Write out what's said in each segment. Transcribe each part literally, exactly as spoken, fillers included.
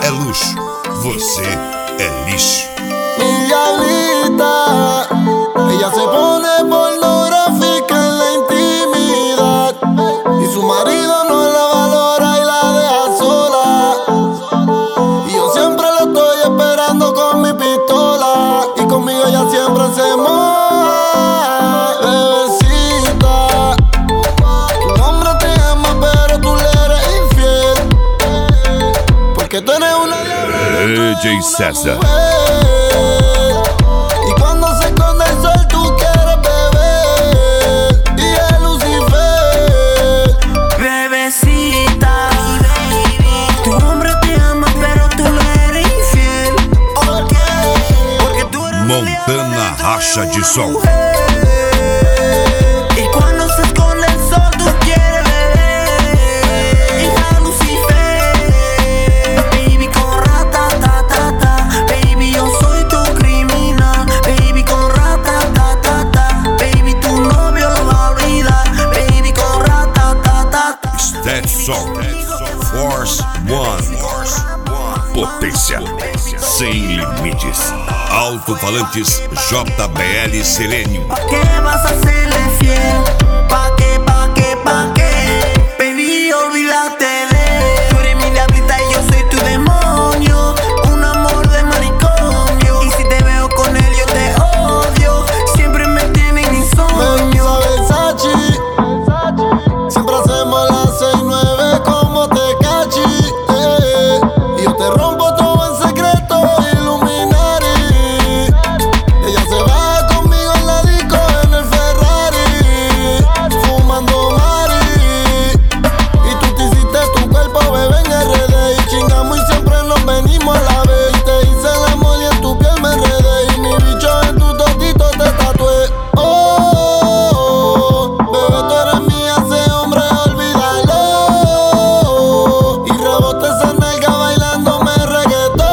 é luxo, você é lixo. Mi diablita, ella se pone pornográfica en la intimidad y su marido no la valora y la deja sola. Y yo siempre la estoy esperando con mi pistola y conmigo ella siempre se moja. Bebecita, tu hombre te ama pero tú le eres infiel, porque tú eres una diabla. D J César. Y cuando se esconde el sol tú quieres beber y es Lucifer. Bebecita, tu hombre te ama pero tú le eres infiel. ¿Por qué? Porque tú eres Montana Racha de Som. Y cuando se esconde el sol tú quieres beber, hija Lucifer. Baby con rata ta ta ta, baby yo soy tu criminal. Baby con rata ta ta ta, baby tu novio lo va a olvidar. Baby con rata ta ta ta. Stetson, Force One, potência sem limites. Alto-falantes J B L Selênio. ¿Pa qué vas a serle fiel? ¿Pa qué, pa qué, pa qué? Baby, olvídate de. Tú eres mi diablita y yo soy tu demonio. Un amor de manicomio. Y si te veo con él yo te odio. Siempre me tienen insomnio. Versace, siempre hacemos las seis nueve como Tecachi, eh. Y yo te rompo todo en secreto, Illuminati. Ella se va conmigo en la disco en el Ferrari, fumando mari. Y tú te hiciste tu cuerpo, bebé, en R D. Y chingamos y siempre nos venimos a la vez. Y te hice el amor y en tu piel me enredé. Y mi bicho en tu totito te tatué. Oh, bebé, tú eres mía, ese hombre, olvídalo. Y rebote esa nalga bailándome reggaetón.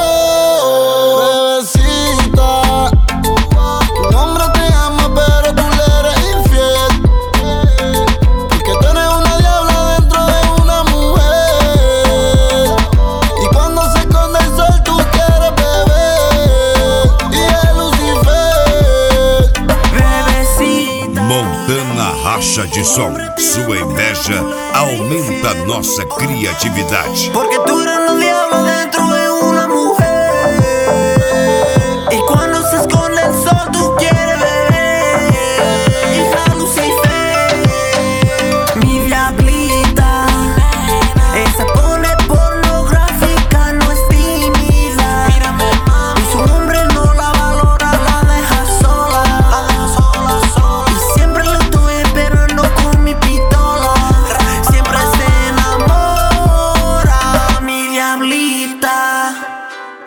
Bebecita, tu hombre te ama pero tú le eres infiel, porque tú eres una diabla dentro de una mujer. Y cuando se esconde el sol tú quieres beber y es Lucifer. Bebecita. Montana Racha de Som. Sua inveja aumenta nossa criatividade. Porque tú eres la diabla